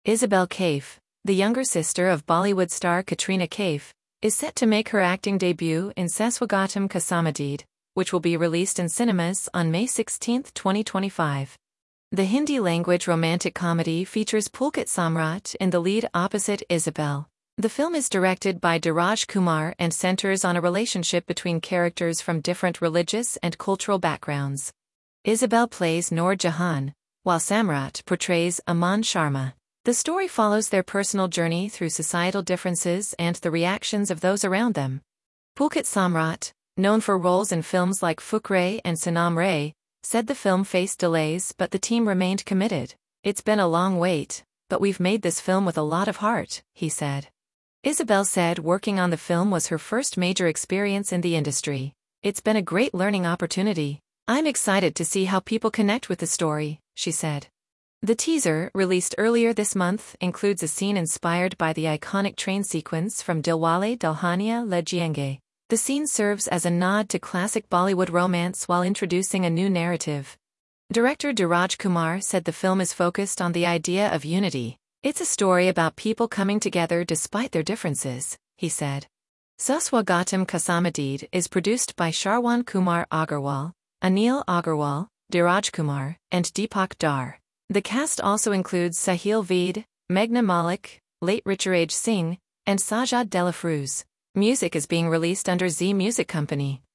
Isabel Kaif, the younger sister of Bollywood star Katrina Kaif, is set to make her acting debut in Saswagatam Kasamadied, which will be released in cinemas on May 16, 2025. The Hindi-language romantic comedy features Pulkit Samrat in the lead opposite Isabel. The film is directed by Dheeraj Kumar and centers on a relationship between characters from different religious and cultural backgrounds. Isabel plays Noor Jahan, while Samrat portrays Aman Sharma. The story follows their personal journey through societal differences and the reactions of those around them. Pulkit Samrat, known for roles in films like Fukre and Sanam Re, said the film faced delays but the team remained committed. "It's been a long wait, but we've made this film with a lot of heart," he said. Isabel said working on the film was her first major experience in the industry. "It's been a great learning opportunity. I'm excited to see how people connect with the story," she said. The teaser, released earlier this month, includes a scene inspired by the iconic train sequence from Dilwale Dulhania Le Jayenge. The scene serves as a nod to classic Bollywood romance while introducing a new narrative. Director Dheeraj Kumar said the film is focused on the idea of unity. "It's a story about people coming together despite their differences," he said. Saswagatam Kasamadied is produced by Sharwan Kumar Agarwal, Anil Agarwal, Dheeraj Kumar, and Deepak Dar. The cast also includes Sahil Veed, Meghna Malik, late Richard Singh, and Sajad Delafruz. Music is being released under Zee Music Company.